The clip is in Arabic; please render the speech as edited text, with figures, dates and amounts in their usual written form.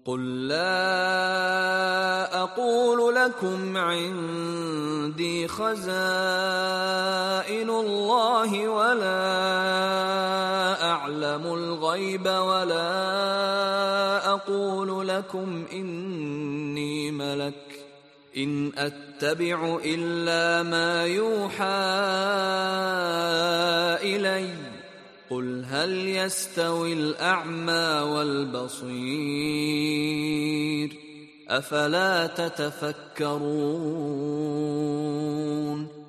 قل لا أقول لكم عندي خزائن الله ولا أعلم الغيب ولا أقول لكم إني ملك إن أتبع إلا ما يوحى إلي قل هل يستوي الأعمى والبصير أفلا تتفكرون